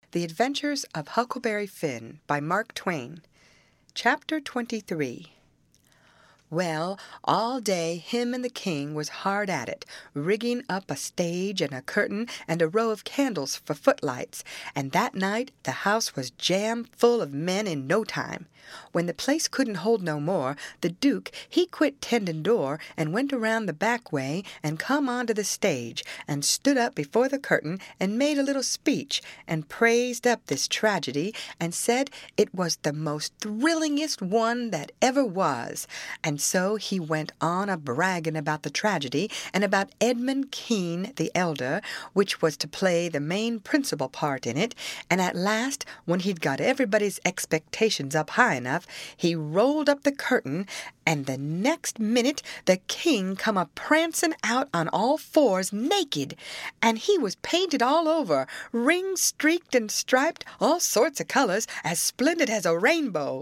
The Adventures of Huckleberry Finn by Mark Twain. Chapter 23. Well, all day him and the king was hard at it, rigging up a stage and a curtain and a row of candles for footlights, and that night the house was jam full of men in no time. When the place couldn't hold no more, the Duke, he quit tending door and went around the back way and come onto the stage and stood up before the curtain and made a little speech and praised up this tragedy and said it was the most thrillingest one that ever was. And so he went on a-bragging about the tragedy and about Edmund Kean the elder, which was to play the main principal part in it, and at last, when he'd got everybody's expectations up high enough, he rolled up the curtain, and the next minute the king come a-prancing out on all fours naked, and he was painted all over, ring-streaked and striped, all sorts of colors, as splendid as a rainbow.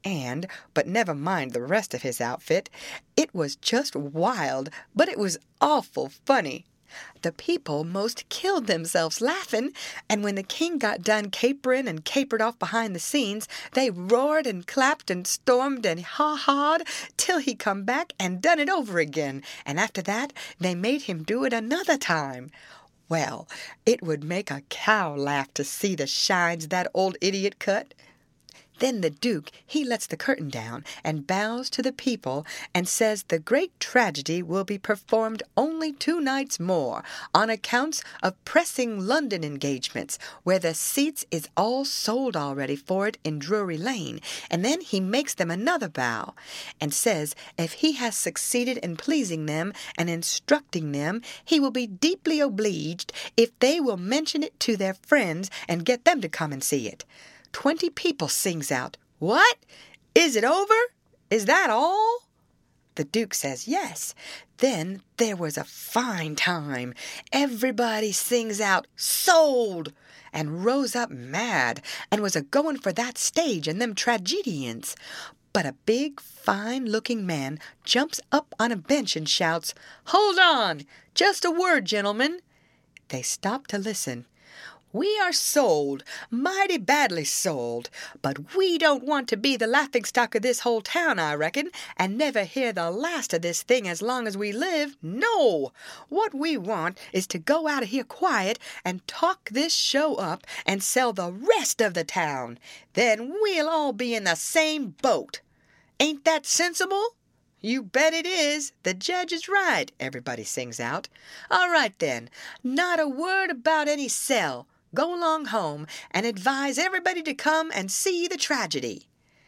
But never mind the rest of his outfit, it was just wild, but it was awful funny. The people most killed themselves laughing, and when the king got done capering and capered off behind the scenes, they roared and clapped and stormed and ha-ha'd till he come back and done it over again, and after that they made him do it another time. Well, it would make a cow laugh to see the shines that old idiot cut. Then the Duke, he lets the curtain down and bows to the people and says the great tragedy will be performed only 2 nights more on accounts of pressing London engagements where the seats is all sold already for it in Drury Lane, and then he makes them another bow and says if he has succeeded in pleasing them and instructing them, he will be deeply obliged if they will mention it to their friends and get them to come and see it. 20 people sings out, "What? Is it over? Is that all?" The Duke says yes. Then there was a fine time. Everybody sings out, "Sold!" and rose up mad, and was a-going for that stage and them tragedians. But a big, fine-looking man jumps up on a bench and shouts, "Hold on! Just a word, gentlemen." They stop to listen. "We are sold, mighty badly sold, but we don't want to be the laughing-stock of this whole town, I reckon, and never hear the last of this thing as long as we live. No! What we want is to go out of here quiet and talk this show up and sell the rest of the town. Then we'll all be in the same boat. Ain't that sensible?" "You bet it is. The judge is right," everybody sings out. "All right, then. Not a word about any sell. Go along home and advise everybody to come and see the tragedy."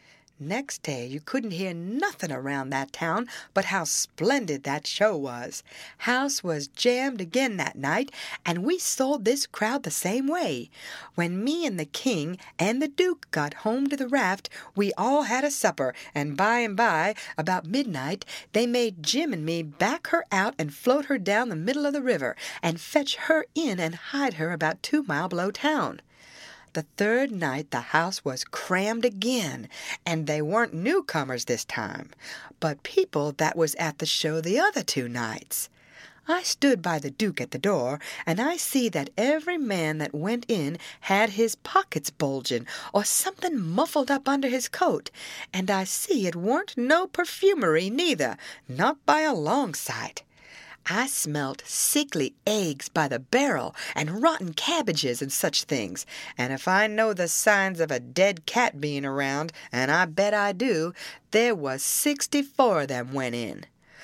Next day you couldn't hear nothing around that town but how splendid that show was. House was jammed again that night, and we sold this crowd the same way. When me and the king and the Duke got home to the raft, we all had a supper, and by, about midnight, they made Jim and me back her out and float her down the middle of the river, and fetch her in and hide her about 2 miles below town. The 3rd night the house was crammed again, and they weren't newcomers this time, but people that was at the show the other 2 nights. I stood by the Duke at the door, and I see that every man that went in had his pockets bulging or something muffled up under his coat, and I see it warn't no perfumery neither, not by a long sight. I smelt sickly eggs by the barrel and rotten cabbages and such things, and if I know the signs of a dead cat being around, and I bet I do, there was 64 of them went in.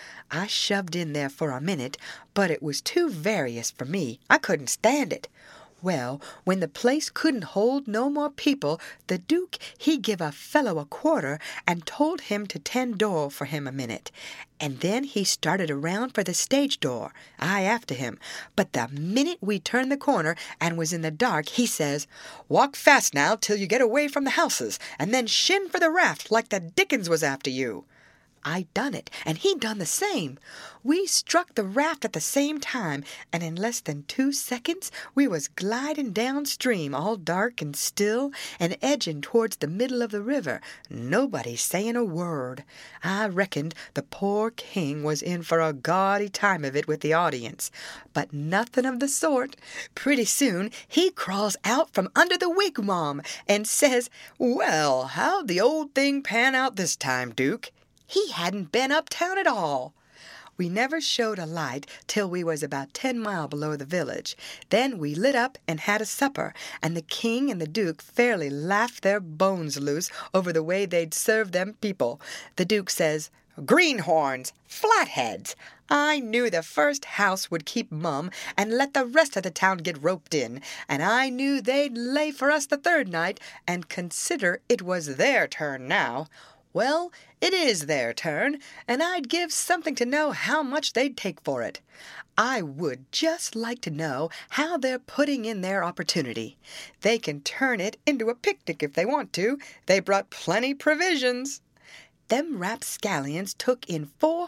I shoved in there for a minute, but it was too various for me. I couldn't stand it. Well, when the place couldn't hold no more people, the Duke, he give a fellow a quarter and told him to tend door for him a minute. And then he started around for the stage door, I after him. But the minute we turned the corner and was in the dark, he says, "Walk fast now till you get away from the houses, and then shin for the raft like the Dickens was after you." I done it, and he done the same. We struck the raft at the same time, and in less than 2 seconds we was gliding downstream, all dark and still, and edging towards the middle of the river, nobody saying a word. I reckoned the poor king was in for a gaudy time of it with the audience, but nothing of the sort. Pretty soon he crawls out from under the wigwam and says, "Well, how'd the old thing pan out this time, Duke?" He hadn't been uptown at all. We never showed a light till we was about 10 mile below the village. Then we lit up and had a supper, and the king and the duke fairly laughed their bones loose over the way they'd served them people. The duke says, "Greenhorns, flatheads. I knew the first house would keep mum and let the rest of the town get roped in, and I knew they'd lay for us the third night and consider it was their turn now. Well, it is their turn, and I'd give something to know how much they'd take for it. I would just like to know how they're putting in their opportunity. They can turn it into a picnic if they want to. They brought plenty provisions." Them rapscallions took in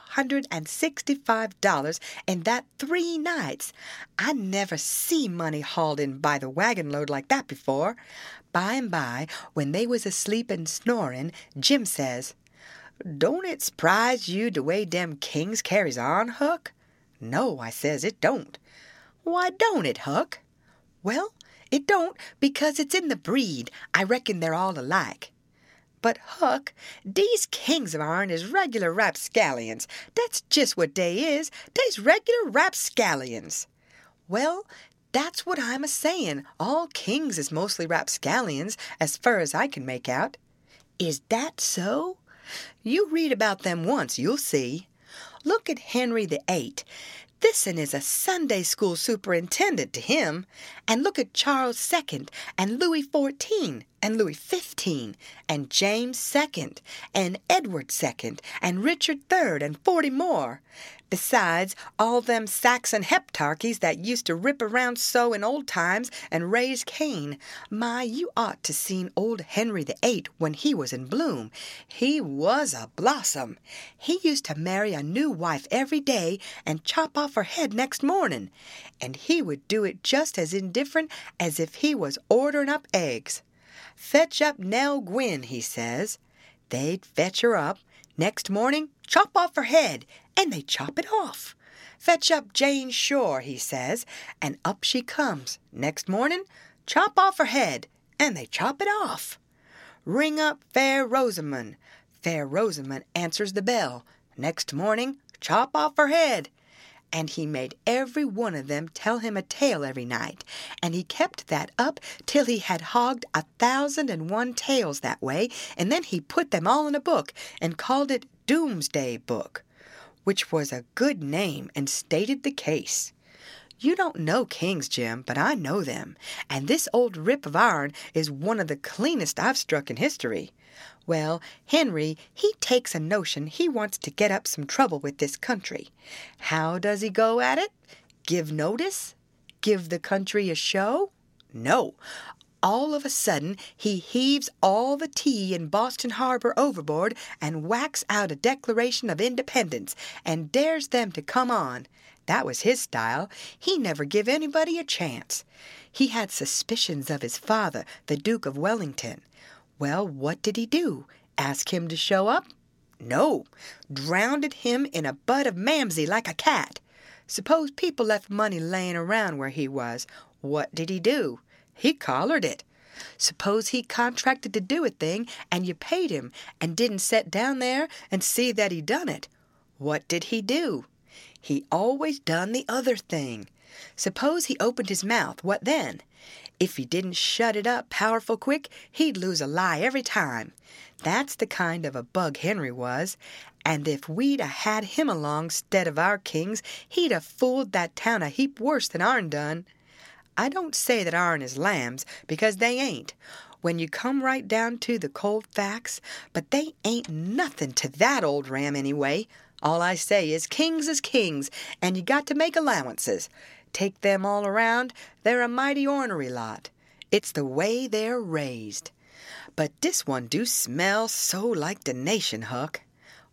$465 in that 3 nights. I never see money hauled in by the wagon load like that before. By and by, when they was asleep and snoring, Jim says, "Don't it s'prise you the way dem kings carries on, Huck?" "No," I says, "it don't." "Why don't it, Huck?" "Well, it don't because it's in the breed. I reckon they're all alike." "But, Huck, dese kings of ourn is regular rapscallions. That's just what dey is. Dey's regular rapscallions." "Well, that's what I'm a-sayin'. All kings is mostly rapscallions, as fur as I can make out." "Is that so?" "You read about them once, you'll see. Look at Henry the Eighth. This'n is a Sunday school superintendent to him. And look at Charles II, and Louis XIV, and Louis XV, and James II, and Edward II, and Richard III, and 40 more. Besides, all them Saxon heptarchies that used to rip around so in old times and raise Cain. My, you ought to seen old Henry the Eighth when he was in bloom. He was a blossom. He used to marry a new wife every day and chop off her head next morning. And he would do it just as indifferent as if he was ordering up eggs. 'Fetch up Nell Gwynn,' he says. They'd fetch her up. Next morning, chop off her head, and they chop it off. 'Fetch up Jane Shore,' he says, and up she comes. Next morning, chop off her head, and they chop it off. 'Ring up Fair Rosamond.' Fair Rosamond answers the bell. Next morning, chop off her head. And he made every one of them tell him a tale every night, and he kept that up till he had hogged 1,001 tales that way, and then he put them all in a book and called it Doomsday Book, which was a good name and stated the case. You don't know kings, Jim, but I know them, and this old rip of ourn is one of the cleanest I've struck in history. Well, Henry, he takes a notion he wants to get up some trouble with this country. How does he go at it? Give notice? Give the country a show? No. All of a sudden, he heaves all the tea in Boston Harbor overboard and whacks out a Declaration of Independence and dares them to come on. That was his style. He never give anybody a chance. He had suspicions of his father, the Duke of Wellington. Well, what did he do? Ask him to show up? No. Drowned him in a butt of Mamsie like a cat. Suppose people left money laying around where he was. What did he do? He collared it. Suppose he contracted to do a thing and you paid him and didn't set down there and see that he done it. What did he do? He always done the other thing. Suppose he opened his mouth, what then? If he didn't shut it up powerful quick, he'd lose a lie every time. That's the kind of a bug Henry was, and if we'd a had him along 'stead of our kings, he'd a fooled that town a heap worse than ourn done. I don't say that ourn is lambs, because they ain't, when you come right down to the cold facts, but they ain't nothing to that old ram anyway. All I say is kings, and you got to make allowances. Take them all around, they're a mighty ornery lot. It's the way they're raised. But dis one do smell so like de nation, Huck.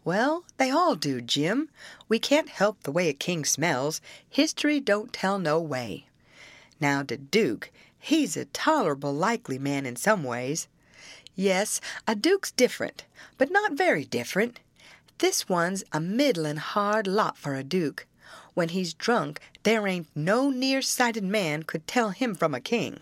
Well, they all do, Jim. We can't help the way a king smells. History don't tell no way. Now the Duke, he's a tolerable likely man in some ways. Yes, a duke's different, but not very different. This one's a middlin' hard lot for a duke. When he's drunk, there ain't no near-sighted man could tell him from a king.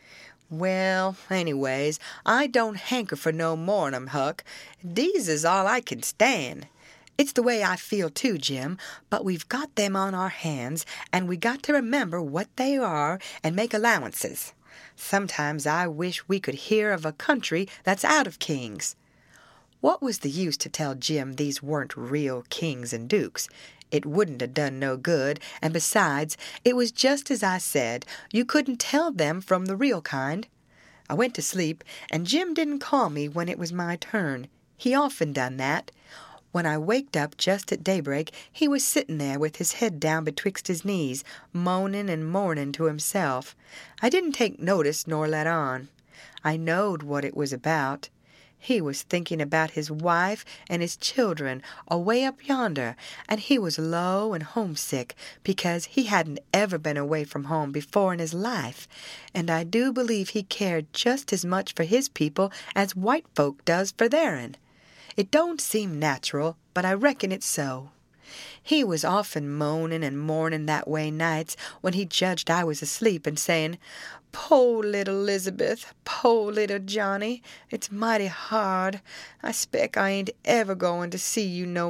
Well, anyways, I don't hanker for no more'n 'em, Huck. These is all I can stand. It's the way I feel too, Jim, but we've got them on our hands, and we got to remember what they are and make allowances. Sometimes I wish we could hear of a country that's out of kings. What was the use to tell Jim these weren't real kings and dukes? It wouldn't have done no good, and besides, it was just as I said, you couldn't tell them from the real kind. I went to sleep, and Jim didn't call me when it was my turn. He often done that. When I waked up just at daybreak, he was sitting there with his head down betwixt his knees, moaning and mourning to himself. I didn't take notice nor let on. I knowed what it was about. He was thinking about his wife and his children away up yonder, and he was low and homesick because he hadn't ever been away from home before in his life, and I do believe he cared just as much for his people as white folk does for their'n. It don't seem natural, but I reckon it's so. He was often moaning and mourning that way nights when he judged I was asleep and saying, "Po' little Elizabeth, po' little Johnny, it's mighty hard. I spec I ain't ever going to see you no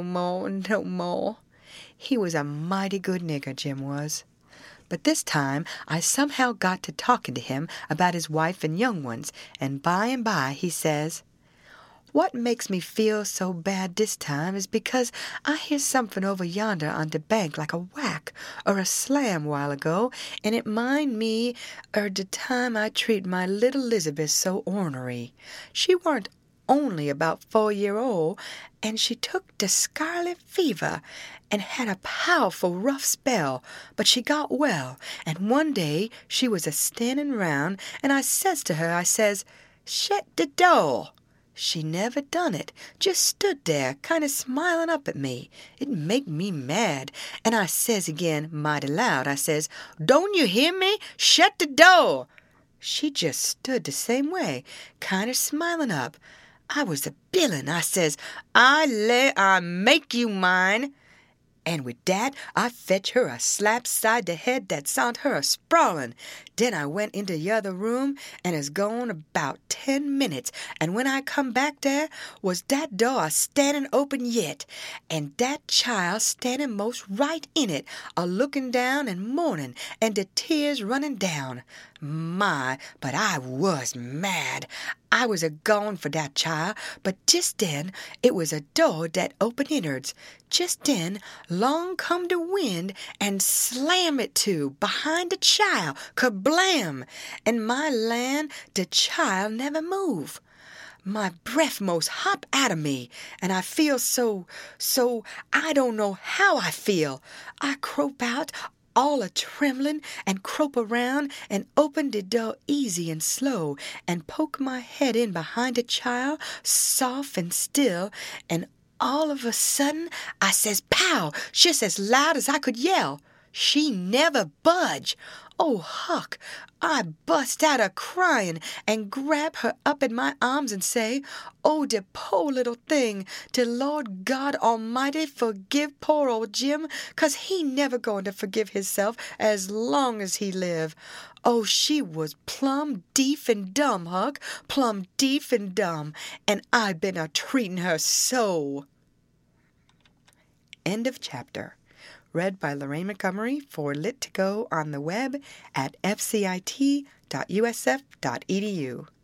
more." He was a mighty good nigger, Jim was. But this time I somehow got to talking to him about his wife and young ones, and by he says, "What makes me feel so bad this time is because I hear something over yonder on de bank like a whack or a slam while ago, and it mind me de time I treat my little Elizabeth so ornery. She warn't only about 4-year-old, and she took de scarlet fever and had a powerful rough spell, but she got well, and one day she was a-standing round, and I says to her, I says, 'Shet de door.' She never done it, just stood there, kind of smiling up at me. It make me mad, and I says again, mighty loud, I says, 'Don't you hear me? Shet the door.' She just stood the same way, kind of smiling up. I was a-billin'. I says, 'I lay I make you mine.' And with dat, I fetch her a slap side de head dat sont her a-sprawlin'. Den I went into the other room, and is gone about 10 minutes, and when I come back there, was dat door a-standin' open yet, and dat child standin' most right in it, a-lookin' down and mournin', and de tears runnin' down. My, but I was mad. I was a-gone for dat child, but just den it was a door dat opened in'ards. Just den, long come de wind and slam it to behind de child, kerblam! And my land, de child never move. My breath most hop out of me, and I feel so, I don't know how I feel. I crope out all a-tremblin' and crope around and open de door easy and slow and poke my head in behind de child, soft and still, and all of a sudden I says, "Pow!" just as loud as I could yell. She never budge. Oh, Huck, I bust out a-cryin' and grab her up in my arms and say, "Oh, de po' little thing, de Lord God Almighty forgive poor old Jim, 'cause he never going to forgive hisself as long as he live." Oh, she was plumb deef and dumb, Huck, plumb deef and dumb, and I been a-treatin' her so. End of chapter. Read by Lorraine Montgomery for Lit2Go on the web at fcit.usf.edu.